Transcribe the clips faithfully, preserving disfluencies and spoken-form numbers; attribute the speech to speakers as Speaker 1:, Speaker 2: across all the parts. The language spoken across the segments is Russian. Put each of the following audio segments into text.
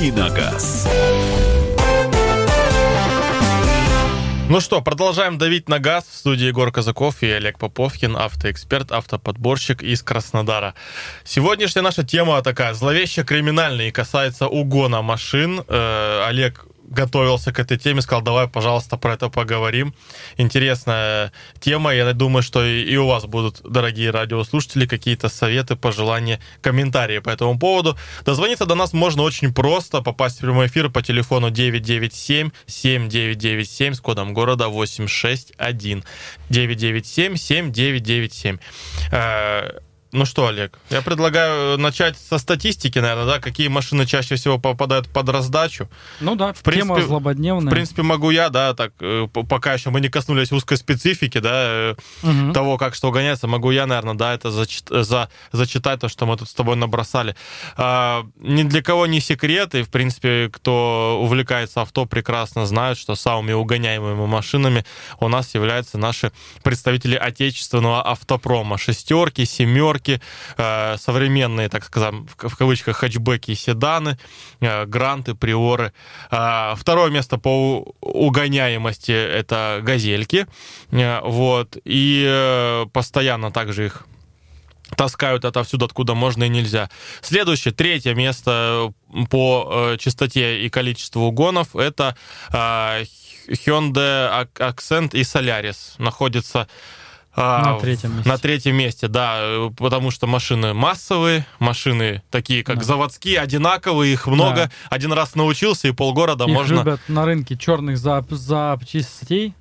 Speaker 1: «Дави на газ».
Speaker 2: Ну что, продолжаем давить на газ. В студии Егор Казаков и Олег Поповкин, автоэксперт, автоподборщик из Краснодара. Сегодняшняя наша тема такая зловеще криминальная и касается угона машин. Э, Олег готовился к этой теме, сказал, давай, пожалуйста, про это поговорим. Интересная тема. Я думаю, что и у вас будут, дорогие радиослушатели, какие-то советы, пожелания, комментарии по этому поводу. Дозвониться до нас можно очень просто. Попасть в прямой эфир по телефону девять девять семь семь девять девять семь с кодом города восемь шесть один. девять девять семь семь девять девять семь. Ну что, Олег, я предлагаю начать со статистики, наверное, да, какие машины чаще всего попадают под раздачу.
Speaker 3: Ну да,
Speaker 2: в принципе,
Speaker 3: тема злободневная.
Speaker 2: В принципе, могу я, да, так, пока еще мы не коснулись узкой специфики, да, угу. того, как что гоняется, могу я, наверное, да, это зачит, за, зачитать то, что мы тут с тобой набросали. А, ни для кого не секрет, и, в принципе, кто увлекается авто, прекрасно знают, что самыми угоняемыми машинами у нас являются наши представители отечественного автопрома. Шестерки, семерки, современные, так сказать, в кавычках, хэтчбеки и седаны, гранты, приоры. Второе место по угоняемости — это газельки. Вот. И постоянно также их таскают отовсюду, откуда можно и нельзя. Следующее, третье место по частоте и количеству угонов — это Hyundai Accent и Solaris. Находится
Speaker 3: На третьем месте.
Speaker 2: На третьем месте, да, потому что машины массовые, машины такие, как да. заводские, одинаковые, их много. Да. Один раз научился, и полгорода
Speaker 3: их
Speaker 2: можно...
Speaker 3: Их любят на рынке черных зап- запчастей.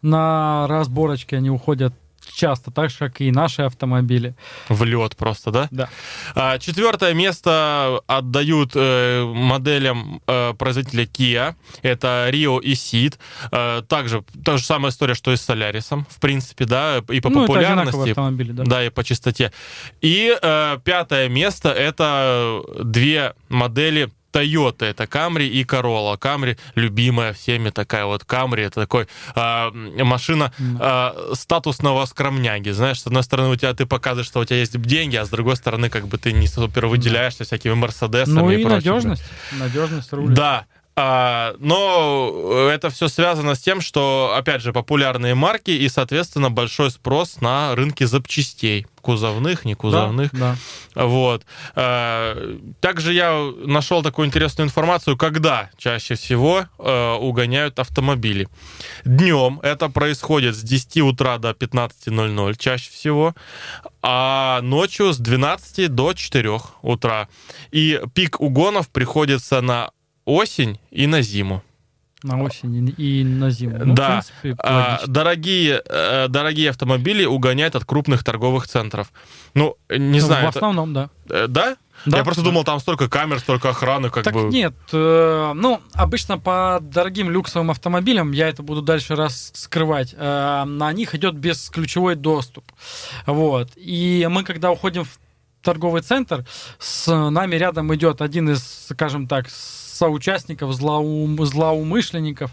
Speaker 3: На разборочке они уходят часто, так же, как и наши автомобили.
Speaker 2: В лед просто, да?
Speaker 3: Да.
Speaker 2: А, четвертое место отдают э, моделям э, производителя Kia. Это Rio и Ceed. Э, также та же самая история, что и с Солярисом, в принципе, да, и по
Speaker 3: ну,
Speaker 2: популярности.
Speaker 3: автомобили, да.
Speaker 2: Да, и по частоте. И э, пятое место — это две модели Toyota, это Camry и Corolla. Camry любимая всеми такая вот Camry, это такой э, машина э, статусного скромняги. Знаешь, с одной стороны, у тебя ты показываешь, что у тебя есть деньги, а с другой стороны, как бы ты не супер выделяешься всякими Мерседесами.
Speaker 3: Ну
Speaker 2: и,
Speaker 3: и
Speaker 2: прочим.
Speaker 3: надежность. Надежность рулит.
Speaker 2: Да. А, но это все связано с тем, что, опять же, популярные марки и, соответственно, большой спрос на рынке запчастей. Кузовных, не кузовных.
Speaker 3: Да, да.
Speaker 2: Вот. А, также я нашел такую интересную информацию, когда чаще всего а, угоняют автомобили. Днем это происходит с десяти утра до пятнадцати ноль-ноль чаще всего, а ночью с двенадцати до четырёх утра. И пик угонов приходится на осень и на зиму.
Speaker 3: На осень и на зиму. Ну,
Speaker 2: да.
Speaker 3: в принципе,
Speaker 2: а, дорогие, дорогие автомобили угоняют от крупных торговых центров. Ну, не
Speaker 3: ну,
Speaker 2: знаю.
Speaker 3: В основном,
Speaker 2: это...
Speaker 3: да.
Speaker 2: Да?
Speaker 3: Да,
Speaker 2: Я просто
Speaker 3: да.
Speaker 2: думал, там столько камер, столько охраны, как
Speaker 3: так
Speaker 2: бы...
Speaker 3: нет, э, ну, обычно по дорогим люксовым автомобилям, я это буду дальше раскрывать, э, на них идет бесключевой доступ. Вот. И мы, когда уходим в торговый центр, с нами рядом идет один из, скажем так, соучастников, злоум, злоумышленников.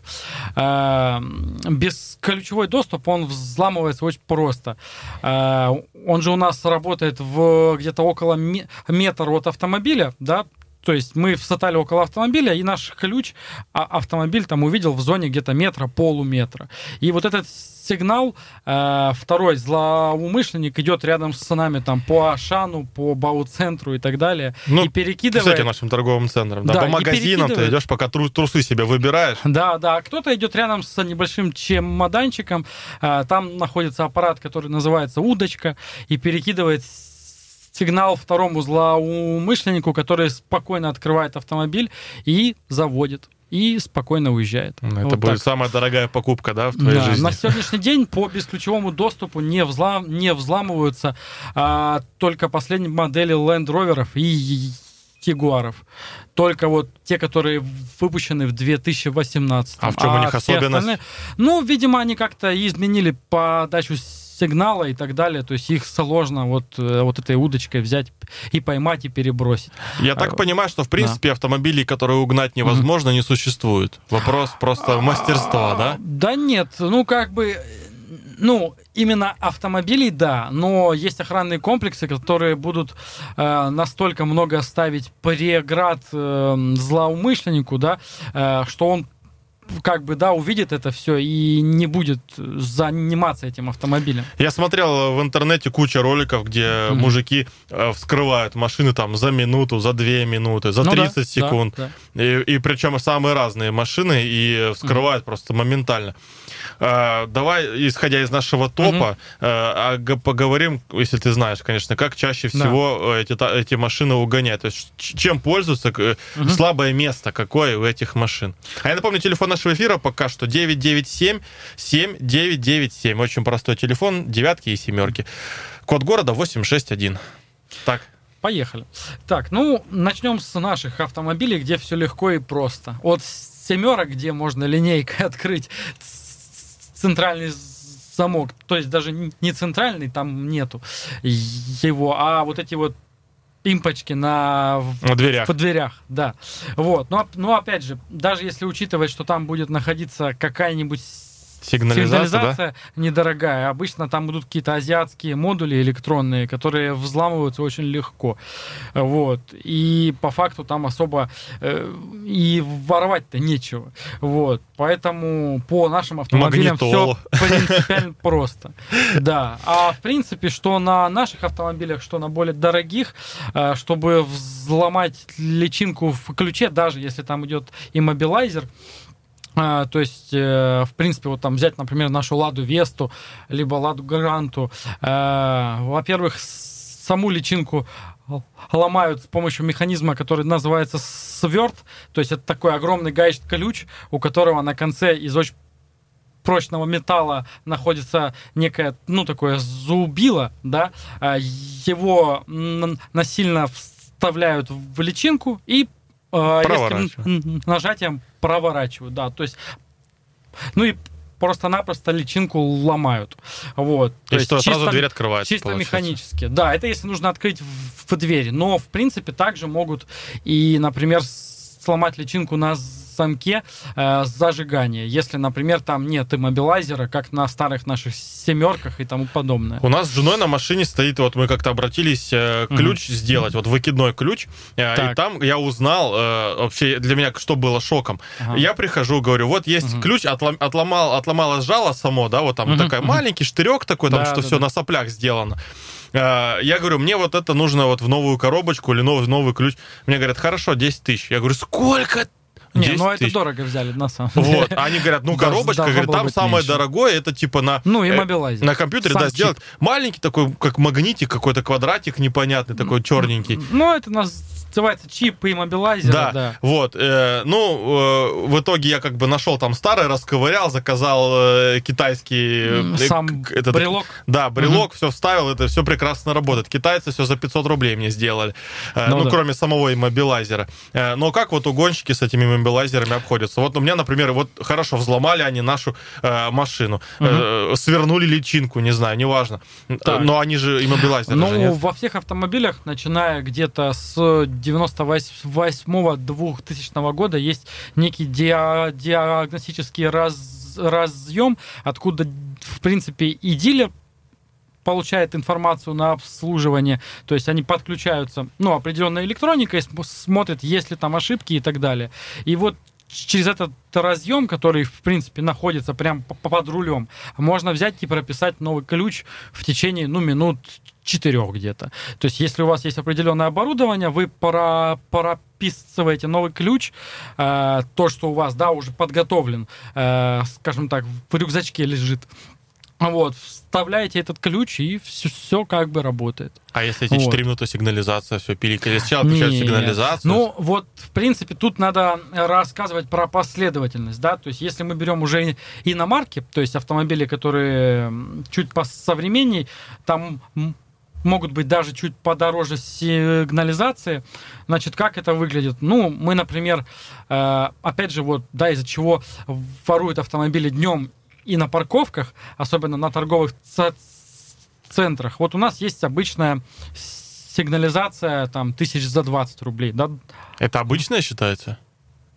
Speaker 3: Э, бесключевой доступ, он взламывается очень просто. Э, он же у нас работает в где-то около метра от автомобиля, да, то есть мы встали около автомобиля, и наш ключ а автомобиль там увидел в зоне где-то метра, полуметра. И вот этот сигнал, э, второй злоумышленник идет рядом с нами там по Ашану, по Бау-центру и так далее,
Speaker 2: ну,
Speaker 3: и перекидывает...
Speaker 2: Кстати, нашим торговым центрам. Да,
Speaker 3: да,
Speaker 2: по магазинам ты идешь, пока тру трусы себе выбираешь.
Speaker 3: Да, да. Кто-то идет рядом с небольшим чемоданчиком, э, там находится аппарат, который называется удочка, и перекидывает сигнал второму злоумышленнику, который спокойно открывает автомобиль и заводит. И спокойно уезжает.
Speaker 2: Это
Speaker 3: вот
Speaker 2: будет
Speaker 3: так.
Speaker 2: самая дорогая покупка, да, в твоей
Speaker 3: да,
Speaker 2: жизни?
Speaker 3: На сегодняшний день по бесключевому доступу не, взлам, не взламываются а, только последние модели Land Rover'ов и Ягуаров. Только вот те, которые выпущены в две тысячи восемнадцатом.
Speaker 2: А в чем
Speaker 3: а
Speaker 2: у них особенность?
Speaker 3: Ну, видимо, они как-то изменили подачу сигнала и так далее, то есть их сложно вот, вот этой удочкой взять и поймать, и перебросить.
Speaker 2: Я так понимаю, что в принципе да. автомобилей, которые угнать невозможно, mm-hmm. не существует. Вопрос просто мастерства, да?
Speaker 3: Да нет, ну как бы Ну, именно автомобилей, да, но есть охранные комплексы, которые будут э, настолько много ставить преград э, злоумышленнику, да, э, что он как бы, да, увидит это все и не будет заниматься этим автомобилем.
Speaker 2: Я смотрел в интернете кучу роликов, где mm-hmm. мужики э, вскрывают машины там за минуту, за две минуты, за ну тридцать да, секунд. Да, да. И, и причем самые разные машины, и вскрывают mm-hmm. просто моментально. Э, давай, исходя из нашего топа, mm-hmm. э, поговорим, если ты знаешь, конечно, как чаще всего да. эти, эти машины угоняют. То есть чем пользуются, mm-hmm. слабое место какое у этих машин. А я напомню, телефон нашего эфира пока что девять девять семь семь девять девять семь. Очень простой телефон, девятки и семерки. Код города восемь шесть один. Так.
Speaker 3: Поехали. Так, ну, начнем с наших автомобилей, где все легко и просто. От семерок, где можно линейкой открыть центральный замок, то есть даже не центральный, там нету его, а вот эти вот пимпочки на,
Speaker 2: на дверях.
Speaker 3: В дверях, да. Вот. Но, но опять же, даже если учитывать, что там будет находиться какая-нибудь
Speaker 2: сигнализация,
Speaker 3: сигнализация
Speaker 2: да?
Speaker 3: недорогая, обычно там будут какие-то азиатские модули электронные, которые взламываются очень легко. Вот. И по факту там особо э, и воровать-то нечего. Вот. Поэтому по нашим автомобилям все принципиально просто. Да. А в принципе, что на наших автомобилях, что на более дорогих, э, чтобы взломать личинку в ключе, даже если там идет иммобилайзер, А, то есть, э, в принципе, вот там взять, например, нашу Ладу Весту, либо Ладу Гранту. Э, во-первых, саму личинку ломают с помощью механизма, который называется сверт. То есть это такой огромный гаечный ключ, у которого на конце из очень прочного металла находится некое, ну, такое зубило, да. Его насильно вставляют в личинку и резким нажатием проворачивают, да, то есть, ну и просто-напросто личинку ломают, вот.
Speaker 2: То, то есть что, чисто, сразу дверь открывается,
Speaker 3: чисто получается. Механически, да, это если нужно открыть в, в двери, но в принципе также могут и, например, сломать личинку на замке э, зажигания, если, например, там нет иммобилайзера, как на старых наших семерках и тому подобное.
Speaker 2: У нас с женой на машине стоит, вот мы как-то обратились э, ключ mm-hmm. сделать, вот выкидной ключ, э, и там я узнал, э, вообще для меня что было шоком. Ага. Я прихожу, говорю, вот есть mm-hmm. ключ, отлом, отломал, отломалось жало само, да, вот там mm-hmm. такой mm-hmm. маленький штырек такой, там, да, что да, все да. на соплях сделано. Я говорю, мне вот это нужно вот в новую коробочку или новый, новый ключ. Мне говорят, хорошо, десять тысяч. Я говорю, сколько?
Speaker 3: Не, ну это дорого взяли, на самом
Speaker 2: деле. Вот, они говорят, ну коробочка, говорят, там самое меньше. Дорогое, это типа на...
Speaker 3: Ну, иммобилайзер.
Speaker 2: На компьютере, да, сделать маленький такой, как магнитик, какой-то квадратик непонятный, такой черненький.
Speaker 3: Ну, это называется чип иммобилайзера,
Speaker 2: да.
Speaker 3: да.
Speaker 2: Вот, э, ну, э, в итоге я как бы нашел там старый, расковырял, заказал э, китайский...
Speaker 3: Сам
Speaker 2: э, этот,
Speaker 3: брелок.
Speaker 2: Да, брелок, угу. все вставил, это все прекрасно работает. Китайцы все за пятьсот рублей мне сделали, э, ну, ну да. кроме самого иммобилайзера. Э, но как вот угонщики с этими иммобилайзерами обходятся? Вот у меня, например, вот хорошо, взломали они нашу э, машину, угу. э, свернули личинку, не знаю, неважно. Так. Но они же иммобилайзеры
Speaker 3: ну,
Speaker 2: же, нет?
Speaker 3: Во всех автомобилях, начиная где-то с девяносто восьмого двухтысячного года, есть некий диа- диагностический раз- разъем, откуда, в принципе, и дилер получает информацию на обслуживание, то есть они подключаются, ну, определенной электроникой, смотрят, есть ли там ошибки и так далее. И вот через этот разъем, который, в принципе, находится прямо под рулем, можно взять и прописать новый ключ в течение, ну, минут четырех где-то. То есть, если у вас есть определенное оборудование, вы пора, прописываете новый ключ, э, то, что у вас, да, уже подготовлен, э, скажем так, в рюкзачке лежит. Вот, вставляете этот ключ, и все, все как бы работает.
Speaker 2: А если эти четыре вот. минуты сигнализация, все пиликали, сначала включают сигнализацию?
Speaker 3: Ну, вот, в принципе, тут надо рассказывать про последовательность, да, то есть, если мы берем уже иномарки, то есть, автомобили, которые чуть посовременней, там могут быть даже чуть подороже сигнализации. Значит, как это выглядит? Ну, мы, например, э, опять же, вот, да, из-за чего воруют автомобили днем и на парковках, особенно на торговых ц- центрах. Вот у нас есть обычная сигнализация, там, тысяч за двадцать рублей. Да?
Speaker 2: Это обычная считается?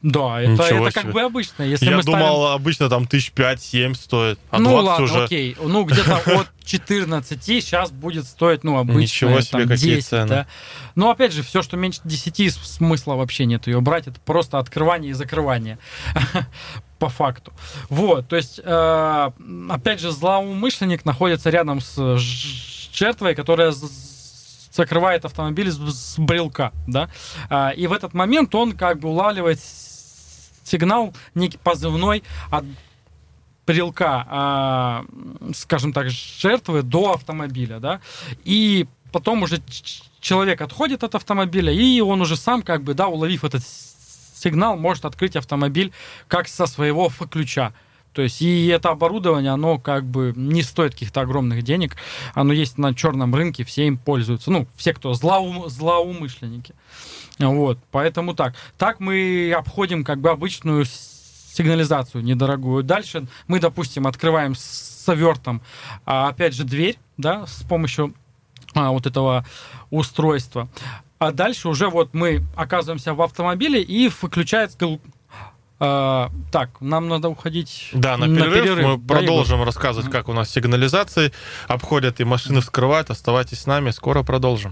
Speaker 3: Да, это, это как бы обычно. Если
Speaker 2: Я
Speaker 3: мы
Speaker 2: думал,
Speaker 3: ставим...
Speaker 2: обычно там тысяч пять-семь стоит, а
Speaker 3: ну
Speaker 2: двадцать
Speaker 3: ладно,
Speaker 2: уже...
Speaker 3: окей. Ну, где-то от четырнадцати сейчас будет стоить, ну, обычно.
Speaker 2: Ничего себе,
Speaker 3: там,
Speaker 2: какие
Speaker 3: десять,
Speaker 2: цены.
Speaker 3: да. Но, опять же, все, что меньше десяти, смысла вообще нет ее брать. Это просто открывание и закрывание. По факту. Вот, то есть, э, опять же, злоумышленник находится рядом с жертвой, которая закрывает автомобиль с, с брелка, да, а, и в этот момент он как бы улавливает сигнал, некий позывной от брелка, а, скажем так, жертвы до автомобиля, да, и потом уже человек отходит от автомобиля, и он уже сам, как бы, да, уловив этот сигнал, может открыть автомобиль как со своего ключа. То есть, и это оборудование, оно как бы не стоит каких-то огромных денег. Оно есть на черном рынке, все им пользуются. Ну, все, кто злоум, злоумышленники. Вот, поэтому так. Так мы обходим как бы обычную сигнализацию недорогую. Дальше мы, допустим, открываем с авертом, а, опять же, дверь, да, с помощью а, вот этого устройства. А дальше уже вот мы оказываемся в автомобиле, и выключается... А, так, нам надо уходить
Speaker 2: да, на перерыв. На перерыв. Мы да, продолжим Егор? рассказывать, как у нас сигнализации обходят и машины вскрывают. Оставайтесь с нами, скоро продолжим.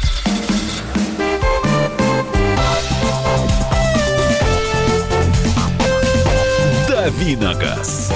Speaker 1: Давиногаз.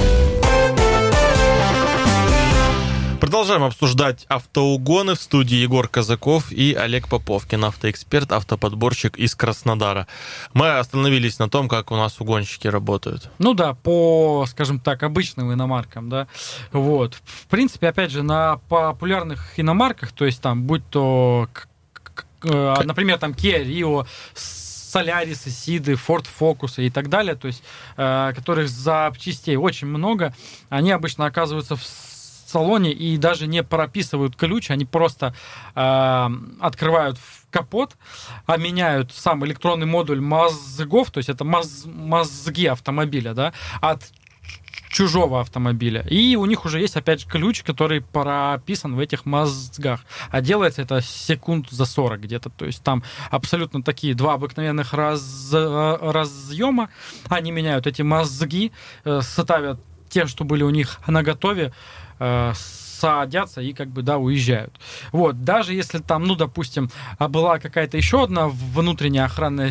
Speaker 2: Продолжаем обсуждать автоугоны. В студии Егор Казаков и Олег Поповкин, автоэксперт, автоподборщик из Краснодара. Мы остановились на том, как у нас угонщики работают.
Speaker 3: Ну да, по, скажем так, обычным иномаркам, да. Вот. В принципе, опять же, на популярных иномарках, то есть там, будь то, например, там Kia Rio, Солярис, Сиды, Ford Focus и так далее, то есть, которых запчастей очень много, они обычно оказываются в салоне и даже не прописывают ключ, они просто э, открывают капот, а меняют сам электронный модуль мозгов, то есть это моз, мозги автомобиля, да, от чужого автомобиля. И у них уже есть, опять же, ключ, который прописан в этих мозгах. А делается это секунд за сорок где-то. То есть там абсолютно такие два обыкновенных раз, разъема. Они меняют эти мозги, э, ставят те, что были у них наготове, э, садятся и как бы, да, уезжают. Вот. Даже если там, ну, допустим, была какая-то еще одна внутренняя охранная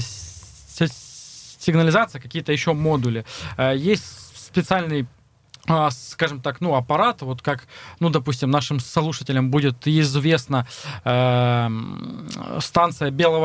Speaker 3: сигнализация, какие-то еще модули, э, есть специальный, э, скажем так, ну, аппарат, вот как, ну, допустим, нашим слушателям будет известна э, станция белого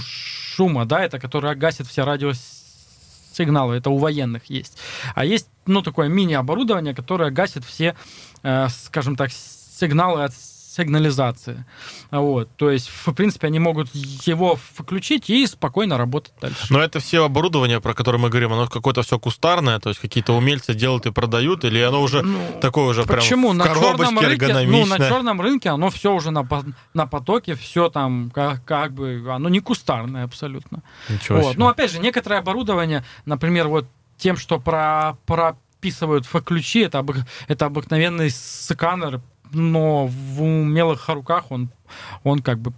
Speaker 3: шума, да, это которая гасит все радиосигналы. Сигналы, это у военных есть. А есть, ну, такое мини-оборудование, которое гасит все, э, скажем так, сигналы от сигнализации. Вот. То есть, в принципе, они могут его включить и спокойно работать дальше.
Speaker 2: Но это все оборудование, про которое мы говорим, оно какое-то все кустарное, то есть какие-то умельцы делают и продают, или оно уже ну, такое уже
Speaker 3: почему?
Speaker 2: Прям в
Speaker 3: на
Speaker 2: коробочке эргономичное?
Speaker 3: Ну, на черном рынке оно все уже на, на потоке, все там как, как бы, оно не кустарное абсолютно.
Speaker 2: Ничего
Speaker 3: вот.
Speaker 2: себе.
Speaker 3: Но, опять же, некоторое оборудование, например, вот тем, что про, прописывают в ключи, это, об, это обыкновенный сканер, но в умелых руках он, он как бы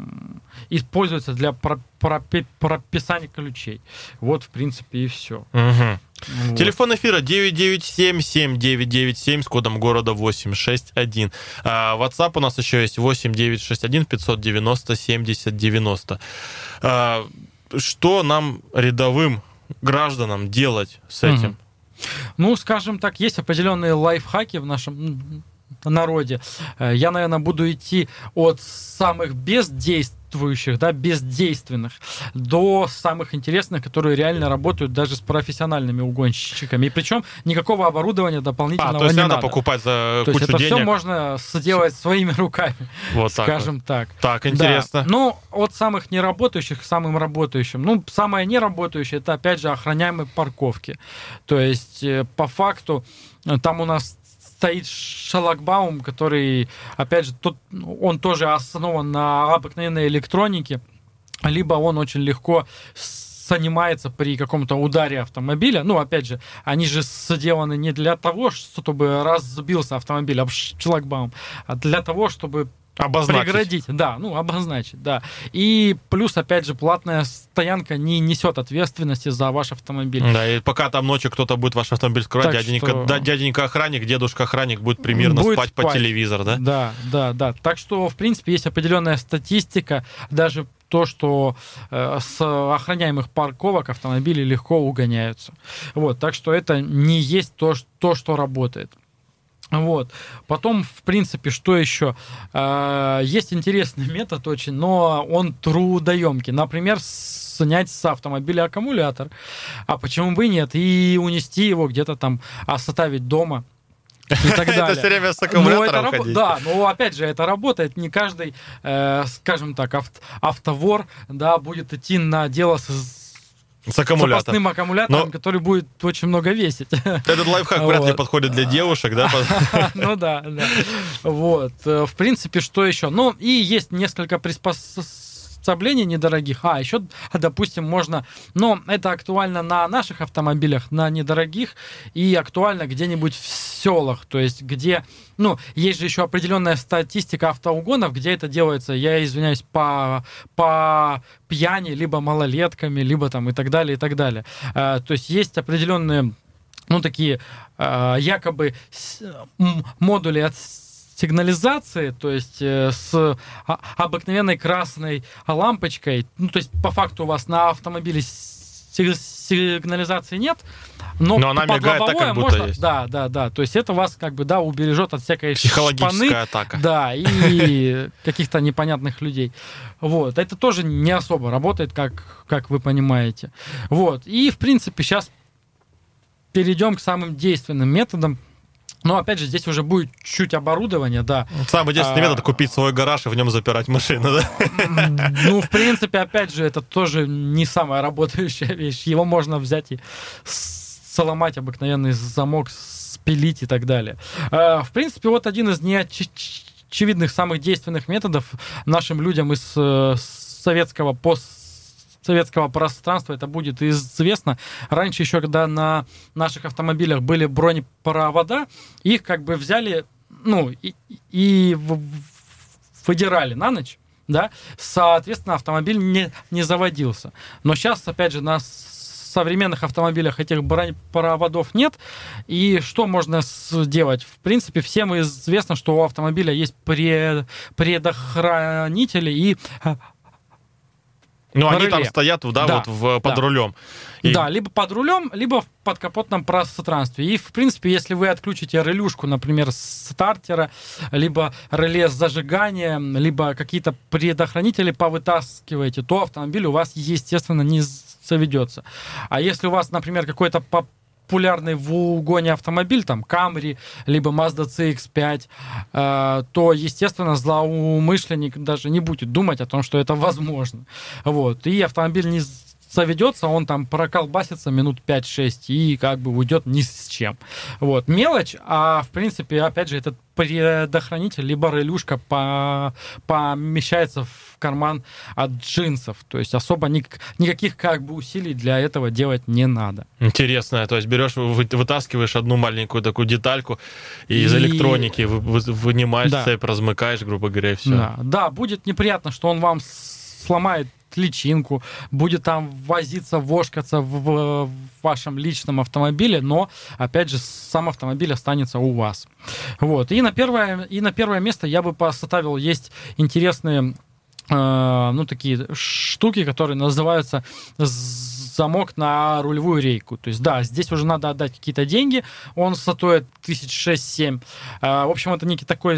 Speaker 3: используется для пропи- прописания ключей. Вот, в принципе, и все.
Speaker 2: Угу.
Speaker 3: Вот.
Speaker 2: Телефон эфира девять девять семь семь девять девять семь с кодом города восемь шесть один. А, WhatsApp у нас еще есть восемь девять шесть один пятьсот девяносто семьдесят девяносто. А, что нам, рядовым гражданам, делать с этим?
Speaker 3: Угу. Ну, скажем так, есть определенные лайфхаки в нашем народе. Я, наверное, буду идти от самых бездействующих, да, бездейственных, до самых интересных, которые реально работают даже с профессиональными угонщиками. И причем никакого оборудования дополнительного не надо.
Speaker 2: А, то есть
Speaker 3: не
Speaker 2: надо,
Speaker 3: надо
Speaker 2: покупать за
Speaker 3: то
Speaker 2: кучу
Speaker 3: есть это
Speaker 2: денег?
Speaker 3: все можно сделать своими руками,
Speaker 2: вот так
Speaker 3: скажем
Speaker 2: вот.
Speaker 3: так.
Speaker 2: Так, интересно.
Speaker 3: Да. Ну, от самых неработающих к самым работающим. Ну, самое неработающее, это, опять же, охраняемые парковки. То есть, по факту, там у нас стоит шлагбаум, который, опять же, тот, он тоже основан на обыкновенной электронике, либо он очень легко занимается при каком-то ударе автомобиля. Ну, опять же, они же сделаны не для того, чтобы разбился автомобиль об шлагбаум, а для того, чтобы
Speaker 2: Обозначить.
Speaker 3: Преградить, да, ну, обозначить, да. И плюс, опять же, платная стоянка не несет ответственности за ваш автомобиль.
Speaker 2: Да, и пока там ночью кто-то будет ваш автомобиль скрывать, дяденька,
Speaker 3: что...
Speaker 2: да, дяденька-охранник, дедушка-охранник будет примерно
Speaker 3: будет
Speaker 2: спать, спать по телевизору, да?
Speaker 3: Да, да, да. Так что, в принципе, есть определенная статистика, даже то, что э, с охраняемых парковок автомобили легко угоняются. Вот, так что это не есть то, то что работает. Вот. Потом, в принципе, что еще? Э, есть интересный метод очень, но он трудоемкий. Например, снять с автомобиля аккумулятор. А почему бы и нет? И унести его где-то там, оставить дома. И так далее.
Speaker 2: Это все время с аккумулятором
Speaker 3: но
Speaker 2: ходить.
Speaker 3: Да, но опять же, это работает. Не каждый, э, скажем так, авт, автовор, да, будет идти на дело с,
Speaker 2: с аккумулятором.
Speaker 3: запасным аккумулятором, но... который будет очень много весить.
Speaker 2: Этот лайфхак вряд ли подходит для девушек, да?
Speaker 3: Ну да, да. Вот. В принципе, что еще? Ну, и есть несколько приспособлений недорогих. А, еще, допустим, можно... Но это актуально на наших автомобилях, на недорогих, и актуально где-нибудь в селах, то есть где... Ну, есть же еще определенная статистика автоугонов, где это делается, я извиняюсь, по, по пьяни, либо малолетками, либо там и так далее, и так далее. А, то есть есть определенные, ну, такие а, якобы с, м, модули от сигнализации, то есть э, с а, обыкновенной красной лампочкой, ну, то есть по факту у вас на автомобиле сигнализации нет, но,
Speaker 2: но она мигает так, как будто
Speaker 3: можно,
Speaker 2: есть.
Speaker 3: Да, да, да. То есть это вас как бы, да, убережет от всякой
Speaker 2: психологическая
Speaker 3: шпаны,
Speaker 2: атака.
Speaker 3: Да, и каких-то непонятных людей. Вот. Это тоже не особо работает, как, как вы понимаете. Вот. И, в принципе, сейчас перейдем к самым действенным методам. Но, опять же, здесь уже будет чуть оборудование, да.
Speaker 2: Самый действенный
Speaker 3: а...
Speaker 2: метод — купить свой гараж и в нем запирать машину, да?
Speaker 3: Ну, в принципе, опять же, это тоже не самая работающая вещь. Его можно взять и сломать, обыкновенный замок, спилить и так далее. В принципе, вот один из неочевидных самых действенных методов нашим людям из советского пост советского пространства это будет известно. Раньше еще, когда на наших автомобилях были бронепровода, их как бы взяли, ну, и, и выдирали на ночь, да, соответственно, автомобиль не, не заводился. Но сейчас, опять же, на современных автомобилях этих бронепроводов нет, и что можно сделать? В принципе, всем известно, что у автомобиля есть пред, предохранители и
Speaker 2: Ну, они
Speaker 3: реле.
Speaker 2: там стоят, да,
Speaker 3: да
Speaker 2: вот в, под
Speaker 3: да.
Speaker 2: рулем. И...
Speaker 3: Да, либо под рулем, либо в подкапотном пространстве. И, в принципе, если вы отключите релюшку, например, с стартера, либо реле с зажиганием, либо какие-то предохранители повытаскиваете, то автомобиль у вас, естественно, не заведется. А если у вас, например, какой-то популярный в угоне автомобиль, там, Camry, либо Mazda си икс пять, э, то, естественно, злоумышленник даже не будет думать о том, что это возможно. Вот. И автомобиль не заведется, он там проколбасится минут пять-шесть и как бы уйдет ни с чем. Вот. Мелочь, а в принципе, опять же, этот предохранитель, либо релюшка по, помещается в карман от джинсов. То есть особо ник, никаких как бы усилий для этого делать не надо.
Speaker 2: Интересно. То есть берешь, вы, вытаскиваешь одну маленькую такую детальку и из и... электроники вы, вы, вынимаешь да. цепь, размыкаешь, грубо говоря, и все.
Speaker 3: Да. да, будет неприятно, что он вам сломает личинку, будет там возиться, вошкаться в, в вашем личном автомобиле, но, опять же, сам автомобиль останется у вас. Вот. И на первое, и на первое место я бы поставил, есть интересные э, ну, такие штуки, которые называются замок на рулевую рейку. То есть, да, здесь уже надо отдать какие-то деньги, он стоит тысяч шесть-семь. Э, в общем, это некий такой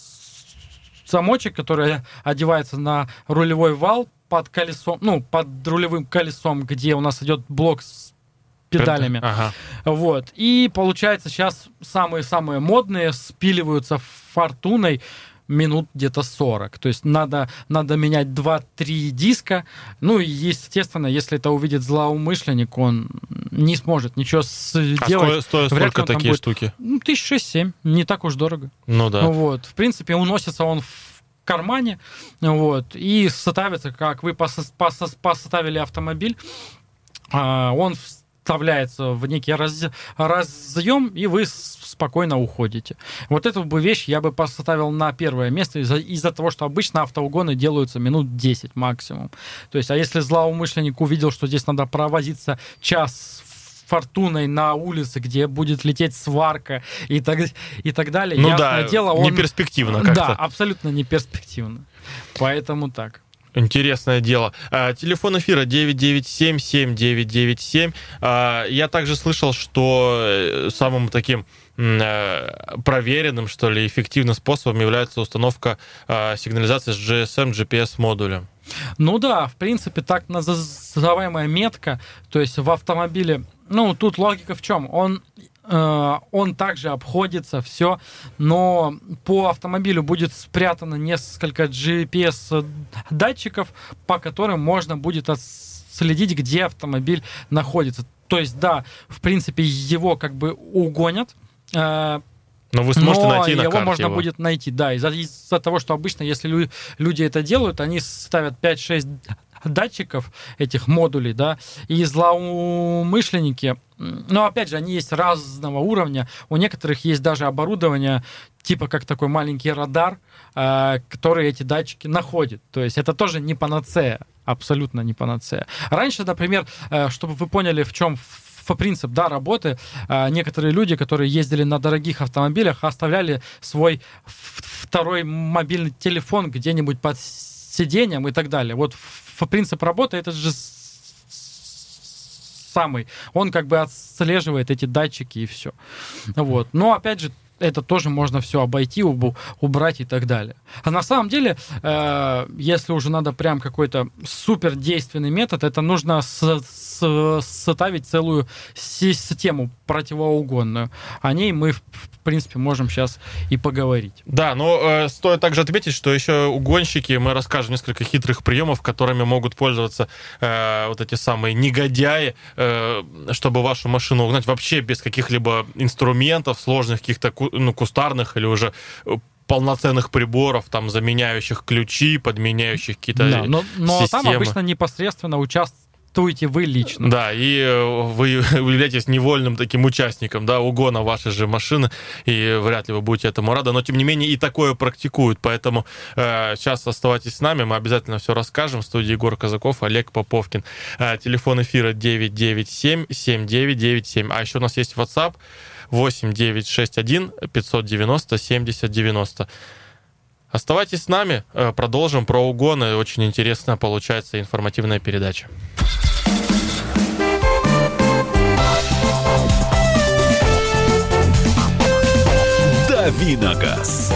Speaker 3: замочек, который одевается на рулевой вал под колесом, ну, под рулевым колесом, где у нас идет блок с педалями.
Speaker 2: Ага.
Speaker 3: Вот. И получается, сейчас самые-самые модные спиливаются фортуной минут где-то сорок. То есть надо, надо менять два-три диска. Ну и, естественно, если это увидит злоумышленник, он не сможет ничего сделать.
Speaker 2: А стоят сколько такие будет... штуки?
Speaker 3: Ну, тысяч шесть-семь. Не так уж дорого.
Speaker 2: Ну да.
Speaker 3: Вот. В принципе, уносится он в кармане, вот, и ставится, как вы посоставили автомобиль, он вставляется в некий раз, разъем, и вы спокойно уходите. Вот эту бы вещь я бы поставил на первое место из-за, из-за того, что обычно автоугоны делаются минут десять максимум. То есть, а если злоумышленник увидел, что здесь надо провозиться час фортуной на улице, где будет лететь сварка и так, и так далее,
Speaker 2: ну
Speaker 3: ясное
Speaker 2: да,
Speaker 3: дело, он...
Speaker 2: не перспективно как-то.
Speaker 3: Да, абсолютно не перспективно. Поэтому так.
Speaker 2: Интересное дело. Телефон эфира девять девять семь семь девять девять семь. Я также слышал, что самым таким проверенным, что ли, эффективным способом является установка сигнализации с джи эс эм, джи пи эс-модулем.
Speaker 3: Ну да, в принципе, так называемая метка, то есть в автомобиле, ну, тут логика в чем? Он он также обходится, все, но по автомобилю будет спрятано несколько джи пи эс-датчиков, по которым можно будет отследить, где автомобиль находится. То есть, да, в принципе, его как бы угонят,
Speaker 2: но вы сможете
Speaker 3: но
Speaker 2: найти на
Speaker 3: его
Speaker 2: карте
Speaker 3: можно
Speaker 2: его.
Speaker 3: будет найти, да, из-за, из-за того, что обычно, если лю- люди это делают, они ставят пять-шесть датчиков, этих модулей, да, и злоумышленники, но, опять же, они есть разного уровня, у некоторых есть даже оборудование, типа как такой маленький радар, э, который эти датчики находит, то есть это тоже не панацея, абсолютно не панацея. Раньше, например, э, чтобы вы поняли, в чем принцип, да, работы, некоторые люди, которые ездили на дорогих автомобилях, оставляли свой второй мобильный телефон где-нибудь под сиденьем и так далее. Вот принцип работы это же самый. Он как бы отслеживает эти датчики и все. Вот. Но опять же, это тоже можно все обойти, убрать и так далее. А на самом деле, э, если уже надо прям какой-то супер действенный метод, это нужно с, с, составить целую систему противоугонную. О ней мы, в принципе, можем сейчас и поговорить.
Speaker 2: Да, но э, стоит также отметить, что еще угонщики, мы расскажем несколько хитрых приемов, которыми могут пользоваться э, вот эти самые негодяи, э, чтобы вашу машину угнать вообще без каких-либо инструментов, сложных каких-то ну, кустарных или уже полноценных приборов, там, заменяющих ключи, подменяющих какие-то
Speaker 3: да, но, но
Speaker 2: системы.
Speaker 3: Там обычно непосредственно участвуете вы лично.
Speaker 2: Да, и вы являетесь невольным таким участником, да, угона вашей же машины, и вряд ли вы будете этому рады, но, тем не менее, и такое практикуют, поэтому э, сейчас оставайтесь с нами, мы обязательно все расскажем. В студии Егор Казаков, Олег Поповкин. Э, телефон эфира девять девять семь семь девять девять семь, а еще у нас есть WhatsApp восемь девять шесть один пятьсот девяносто семьдесят девяносто. Оставайтесь с нами, продолжим про угоны. Очень интересная получается информативная передача.
Speaker 1: Давиногаз.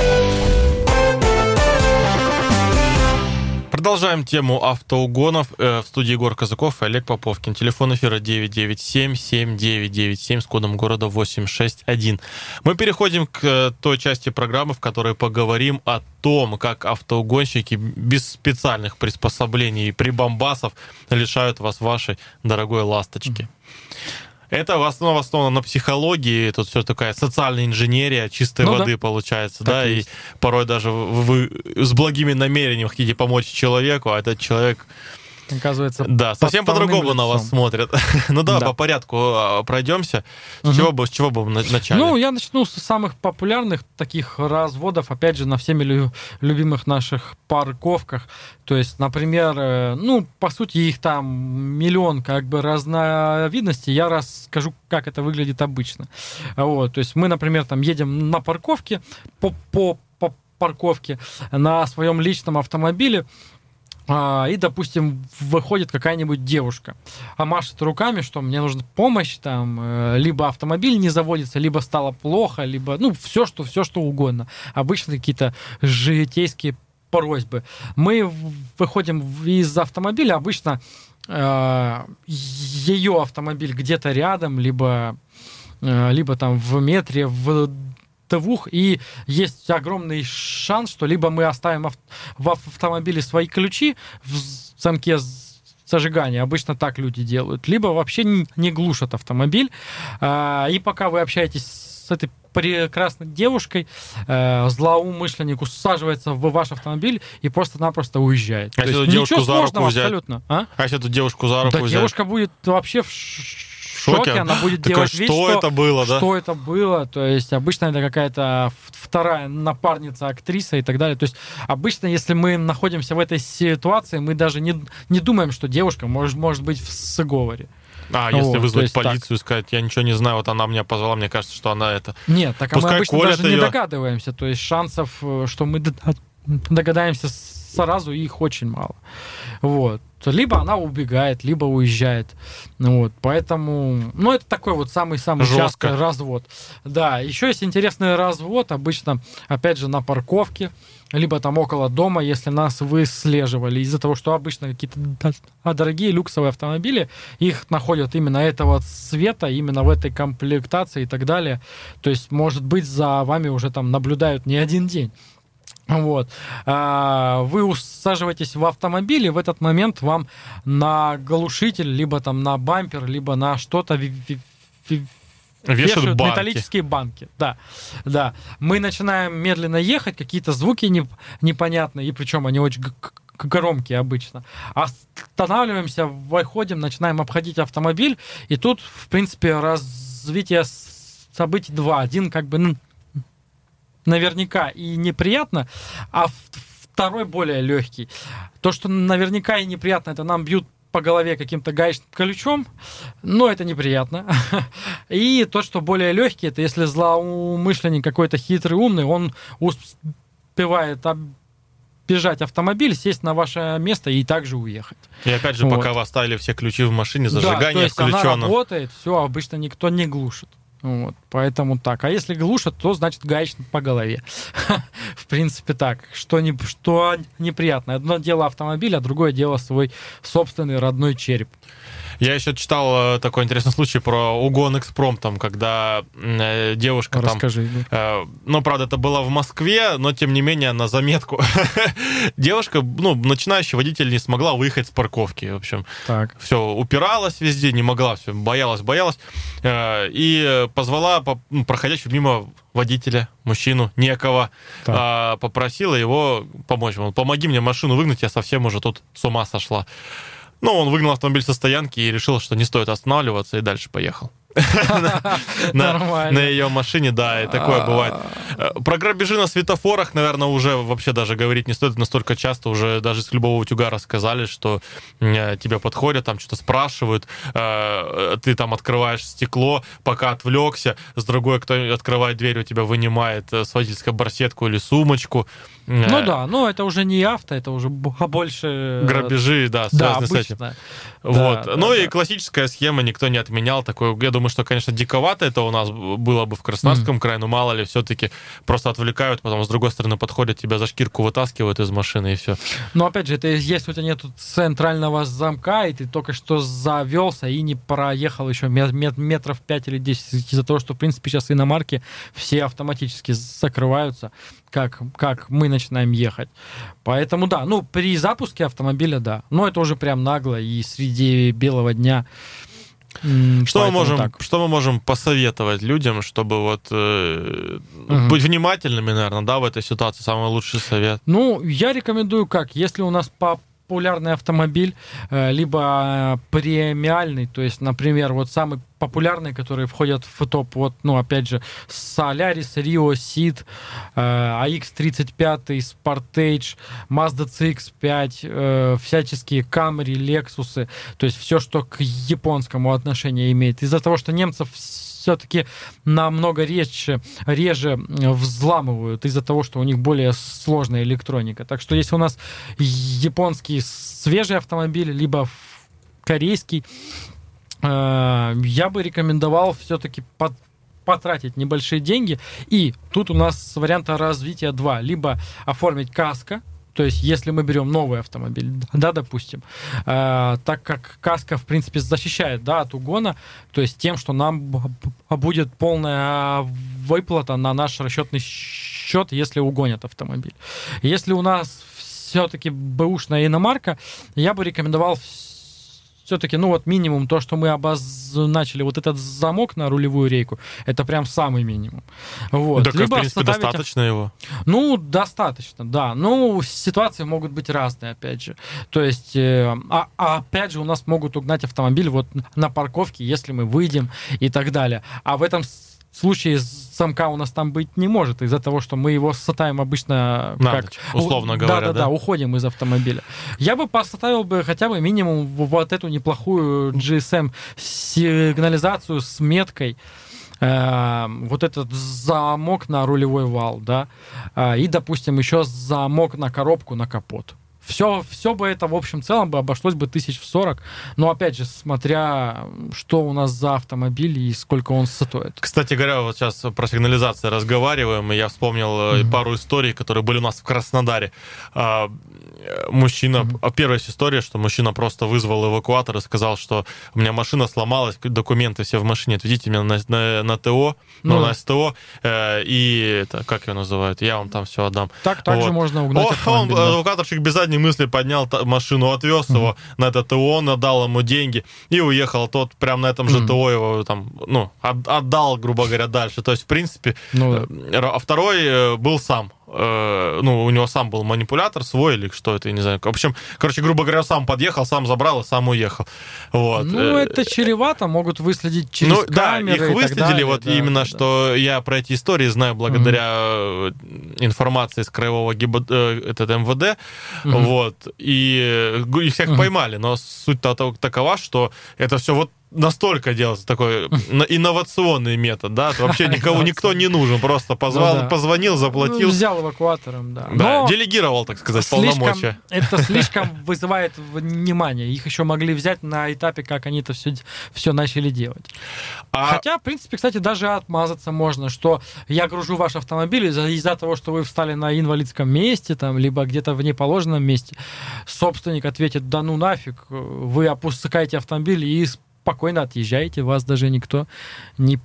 Speaker 2: Продолжаем тему автоугонов. В студии Егор Казаков и Олег Поповкин. Телефон эфира девять девять семь семь девять девять семь с кодом города восемь шесть один. Мы переходим к той части программы, в которой поговорим о том, как автоугонщики без специальных приспособлений и прибамбасов лишают вас вашей дорогой ласточки. Это в основном основано на психологии, тут все такая социальная инженерия чистой ну, воды да. получается, так да, и, и порой даже вы с благими намерениями хотите помочь человеку, а этот человек...
Speaker 3: Оказывается,
Speaker 2: да, совсем по-другому лицом. На вас смотрят. Ну да, да, по порядку пройдемся. С, угу. чего бы, с чего бы мы начали?
Speaker 3: Ну, я начну с самых популярных таких разводов, опять же, на всеми лю- любимых наших парковках. То есть, например, ну, по сути, их там миллион как бы разновидностей. Я расскажу, как это выглядит обычно. Вот, то есть мы, например, там едем на парковке, по, по, по парковке на своем личном автомобиле, и, допустим, выходит какая-нибудь девушка, а машет руками, что мне нужна помощь, там, либо автомобиль не заводится, либо стало плохо, либо, ну, все, что, все, что угодно. Обычно какие-то житейские просьбы. Мы выходим из автомобиля, обычно э, ее автомобиль где-то рядом, либо, э, либо там в метре, в двух, и есть огромный шанс, что либо мы оставим ав- в автомобиле свои ключи в замке зажигания, обычно так люди делают, либо вообще не глушат автомобиль, а, и пока вы общаетесь с этой прекрасной девушкой, э, злоумышленник усаживается в ваш автомобиль и просто-напросто уезжает.
Speaker 2: А если эту девушку за руку взять?
Speaker 3: Абсолютно. А?
Speaker 2: а если эту девушку за руку
Speaker 3: да
Speaker 2: взять?
Speaker 3: Девушка будет вообще в
Speaker 2: шоке.
Speaker 3: шоке, она будет
Speaker 2: Такая,
Speaker 3: делать вид,
Speaker 2: что,
Speaker 3: что
Speaker 2: это было, да?
Speaker 3: Что это было, то есть обычно это какая-то вторая напарница, актриса и так далее. То есть обычно, если мы находимся в этой ситуации, мы даже не, не думаем, что девушка может, может быть в сговоре.
Speaker 2: А, если
Speaker 3: вот,
Speaker 2: вызвать
Speaker 3: полицию,
Speaker 2: так. сказать, я ничего не знаю, вот она меня позвала, мне кажется, что она это...
Speaker 3: Нет, так а
Speaker 2: Пускай
Speaker 3: мы обычно
Speaker 2: колят
Speaker 3: даже
Speaker 2: ее.
Speaker 3: не догадываемся. То есть шансов, что мы догадаемся сразу, их очень мало. Вот. Либо она убегает, либо уезжает. Вот. Поэтому, ну, это такой вот самый-самый
Speaker 2: Жестко.
Speaker 3: частый развод. Да, еще есть интересный развод, обычно, опять же, на парковке, либо там около дома, если нас выслеживали. Из-за того, что обычно какие-то дорогие люксовые автомобили, их находят именно этого цвета, именно в этой комплектации и так далее. То есть, может быть, за вами уже там наблюдают не один день. Вот. Вы усаживаетесь в автомобиль, и в этот момент вам на глушитель, либо там на бампер, либо на что-то
Speaker 2: вешают,
Speaker 3: вешают
Speaker 2: банки.
Speaker 3: металлические банки. Да, да. Мы начинаем медленно ехать, какие-то звуки не, непонятные, и причем они очень громкие обычно. Останавливаемся, выходим, начинаем обходить автомобиль, и тут, в принципе, развитие событий два. Один как бы... наверняка и неприятно, а второй более легкий. То, что наверняка и неприятно, это нам бьют по голове каким-то гаечным ключом, но это неприятно. И то, что более легкий, это если злоумышленник какой-то хитрый, умный, он успевает бежать автомобиль, сесть на ваше место и также уехать.
Speaker 2: И опять же,
Speaker 3: вот.
Speaker 2: Пока вы оставили все ключи в машине, зажигание
Speaker 3: да, то есть
Speaker 2: включено.
Speaker 3: Она работает, все, обычно никто не глушит. Вот, поэтому так. А если глушат, то значит гаечник по голове. В принципе, так. Что, не, что неприятно. Одно дело автомобиль, а другое дело свой собственный родной череп.
Speaker 2: Я еще читал такой интересный случай про угон экспромтом, когда э, девушка
Speaker 3: Расскажи,
Speaker 2: там... Э, ну, правда, это было в Москве, но, тем не менее, на заметку. Девушка, ну, начинающий водитель, не смогла выехать с парковки, в общем.
Speaker 3: Так.
Speaker 2: Все, упиралась везде, не могла, все, боялась, боялась. Э, и позвала по, ну, проходящего мимо водителя, мужчину, некого, э, попросила его помочь. Он, помоги мне машину выгнать, я совсем уже тут с ума сошла. Ну, он выгнал автомобиль со стоянки и решил, что не стоит останавливаться, и дальше поехал. На ее машине, да, и такое бывает. Про грабежи на светофорах, наверное, уже вообще даже говорить не стоит, настолько часто уже даже из любого утюга рассказали, что тебя подходят, там что-то спрашивают, ты там открываешь стекло, пока отвлекся, с другой, кто открывает дверь, у тебя вынимает с водительской барсетку или сумочку.
Speaker 3: Ну да, но это уже не авто, это уже больше...
Speaker 2: Грабежи, да, связаны с этим. Вот.
Speaker 3: Да,
Speaker 2: ну
Speaker 3: да,
Speaker 2: и
Speaker 3: да.
Speaker 2: классическая схема, никто не отменял такой. Я думаю, что, конечно, диковато это у нас было бы в Краснодарском mm. крае, но мало ли, все-таки просто отвлекают, потом с другой стороны подходят, тебя за шкирку вытаскивают из машины, и все.
Speaker 3: Но опять же, это если у тебя нет центрального замка, и ты только что завелся и не проехал еще метров пять или десять, из-за того, что, в принципе, сейчас иномарки все автоматически закрываются, как, как мы начинаем ехать. Поэтому, да, ну, при запуске автомобиля, да. Но это уже прям нагло, и среди белого дня.
Speaker 2: Что мы, можем, что мы можем посоветовать людям, чтобы вот э, угу. быть внимательными, наверное, да, в этой ситуации? Самый лучший совет.
Speaker 3: Ну, я рекомендую как? Если у нас популярный автомобиль, э, либо премиальный, то есть, например, вот самый популярные, которые входят в топ, вот, ну, опять же, Solaris, Rio, Ceed, э, а икс тридцать пять, Sportage, Mazda си икс пять, э, всяческие Camry, Lexus, то есть все, что к японскому отношению имеет. Из-за того, что немцев все-таки намного реже, реже взламывают, из-за того, что у них более сложная электроника. Так что если у нас японский свежий автомобиль, либо корейский, я бы рекомендовал все-таки под, потратить небольшие деньги. И тут у нас варианта развития два. Либо оформить каско, то есть если мы берем новый автомобиль, да, допустим, э, так как каска, в принципе, защищает, да, от угона, то есть тем, что нам будет полная выплата на наш расчетный счет, если угонят автомобиль. Если у нас все-таки бэушная иномарка, я бы рекомендовал все-таки, ну вот минимум, то, что мы обозначили, вот этот замок на рулевую рейку, это прям самый минимум. Вот.
Speaker 2: Так,
Speaker 3: Либо
Speaker 2: в принципе,
Speaker 3: ставить...
Speaker 2: достаточно его?
Speaker 3: Ну, достаточно, да. Ну, ситуации могут быть разные, опять же. То есть, э, а, а опять же, у нас могут угнать автомобиль вот на парковке, если мы выйдем и так далее. А в этом случае замка у нас там быть не может, из-за того, что мы его сатаем обычно...
Speaker 2: На
Speaker 3: как...
Speaker 2: ночь, условно говоря,
Speaker 3: да? Да, да, уходим из автомобиля. Я бы поставил бы хотя бы минимум вот эту неплохую джи эс эм-сигнализацию с меткой, э, вот этот замок на рулевой вал, да, э, и, допустим, еще замок на коробку, на капот. Все, все бы это, в общем, целом бы обошлось бы тысяч в сорок. Но, опять же, смотря, что у нас за автомобиль и сколько он стоит.
Speaker 2: Кстати говоря, вот сейчас про сигнализацию разговариваем, и я вспомнил mm-hmm. пару историй, которые были у нас в Краснодаре. Мужчина... Mm-hmm. Первая история, что мужчина просто вызвал эвакуатор и сказал, что у меня машина сломалась, документы все в машине, отвезите меня на, на, на ТО, ну, на СТО, и... Это, как его называют? Я вам там все отдам.
Speaker 3: Так также вот. Можно угнать
Speaker 2: О,
Speaker 3: автомобиль.
Speaker 2: Он, да. Эвакуаторщик без задней мысли поднял машину, отвез mm-hmm. его на это ТО, отдал ему деньги и уехал. Тот прям на этом же mm-hmm. ТО его там, ну, отдал, грубо говоря, дальше. То есть, в принципе, ну, да. А второй был сам. Ну, у него сам был манипулятор свой или что это, я не знаю. В общем, короче, грубо говоря, сам подъехал, сам забрал и сам уехал. Вот.
Speaker 3: Ну, это чревато, могут выследить через
Speaker 2: ну,
Speaker 3: камеры.
Speaker 2: Да, их выследили,
Speaker 3: далее,
Speaker 2: вот
Speaker 3: да,
Speaker 2: именно,
Speaker 3: да,
Speaker 2: что
Speaker 3: да.
Speaker 2: я про эти истории знаю благодаря угу. информации с краевого ГИБДД, этот МВД, угу. вот, и их всех угу. поймали, но суть-то такова, что это все вот настолько делается такой инновационный метод, да, вообще никого, никто не нужен, просто позвал, ну, да. позвонил, заплатил.
Speaker 3: Взял эвакуатором, да.
Speaker 2: Да, но делегировал, так сказать,
Speaker 3: слишком,
Speaker 2: полномочия.
Speaker 3: Это слишком вызывает внимание. Их еще могли взять на этапе, как они это все, все начали делать. А... Хотя, в принципе, кстати, даже отмазаться можно, что я гружу ваш автомобиль из-за, из-за того, что вы встали на инвалидском месте, там, либо где-то в неположенном месте. Собственник ответит, да ну нафиг, вы опускаете автомобиль и спокойно отъезжаете, вас даже никто не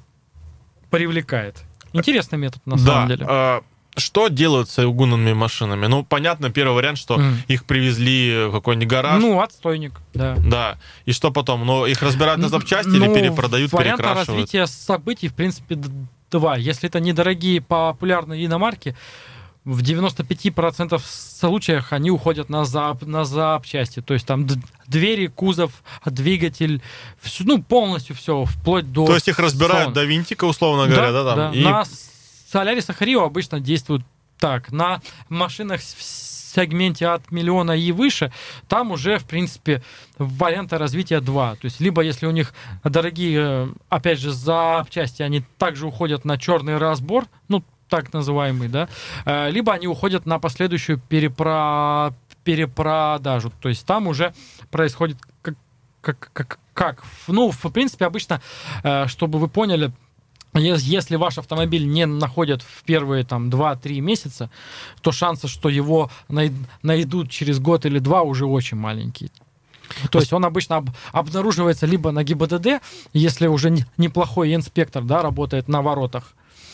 Speaker 3: привлекает. Интересный метод, на самом
Speaker 2: да,
Speaker 3: деле.
Speaker 2: А, что делают с угнанными машинами? Ну, понятно, первый вариант, что mm. их привезли в какой-нибудь гараж.
Speaker 3: Ну, отстойник, да.
Speaker 2: Да. И что потом? Ну, их разбирают на запчасти ну, или перепродают,
Speaker 3: варианта
Speaker 2: перекрашивают? Варианта
Speaker 3: развития событий, в принципе, два. Если это недорогие популярные иномарки, в девяносто пять процентов случаях они уходят на, зап, на запчасти. То есть там д- двери, кузов, двигатель, все, ну, полностью все, вплоть до...
Speaker 2: То есть их разбирают салона. До винтика, условно говоря, да?
Speaker 3: Да,
Speaker 2: да, там,
Speaker 3: да.
Speaker 2: И...
Speaker 3: На Солярисах Рио обычно действуют так. На машинах в сегменте от миллиона и выше, там уже, в принципе, варианта развития два. То есть либо, если у них дорогие, опять же, запчасти, они также уходят на черный разбор, ну, так называемый, да, либо они уходят на последующую перепро... перепродажу. То есть там уже происходит как, как, как, как. Ну, в принципе, обычно, чтобы вы поняли, если ваш автомобиль не находят в первые там два-три месяца, то шансы, что его найдут через год или два, уже очень маленькие. То есть он обычно об, обнаруживается либо на ГИБДД, если уже не, неплохой инспектор, да, работает на воротах,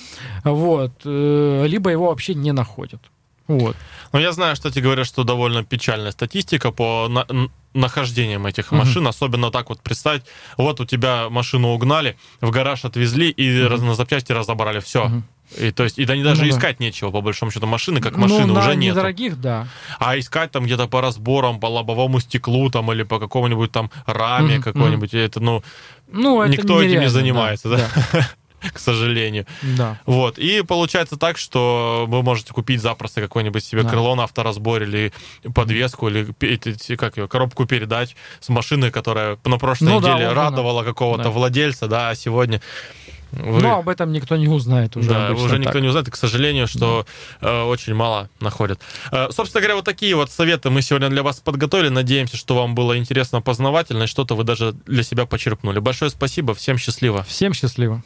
Speaker 3: вот, либо его вообще не находят. Вот.
Speaker 2: Ну, я знаю, что тебе говорят, что довольно печальная статистика по на- нахождениям этих uh-huh. машин, особенно так вот представить, вот у тебя машину угнали, в гараж отвезли и uh-huh. на запчасти разобрали, все. Uh-huh. И, то есть, и да, даже ну, искать да. нечего, по большому счету, машины, как машины
Speaker 3: ну,
Speaker 2: уже нет.
Speaker 3: Недорогих, да.
Speaker 2: А искать там где-то по разборам, по лобовому стеклу там, или по какому-нибудь там раме uh-huh. какой-нибудь, uh-huh. это, ну,
Speaker 3: ну
Speaker 2: никто
Speaker 3: это
Speaker 2: этим не занимается, да?
Speaker 3: да.
Speaker 2: К сожалению.
Speaker 3: Да.
Speaker 2: Вот. И получается так, что вы можете купить запросто какое-нибудь себе да. крыло на авторазборе или подвеску, или как ее, коробку передач с машины, которая на прошлой ну, неделе да, радовала да. какого-то да. владельца, да, а сегодня... Вы...
Speaker 3: Но об этом никто не узнает уже.
Speaker 2: Да, уже никто
Speaker 3: так.
Speaker 2: не узнает, и, к сожалению, что да. э, очень мало находят. Э, собственно говоря, вот такие вот советы мы сегодня для вас подготовили. Надеемся, что вам было интересно, познавательно, и что-то вы даже для себя почерпнули. Большое спасибо, всем счастливо.
Speaker 3: Всем счастливо.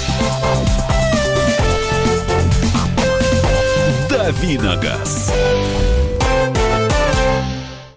Speaker 1: Давиногаз.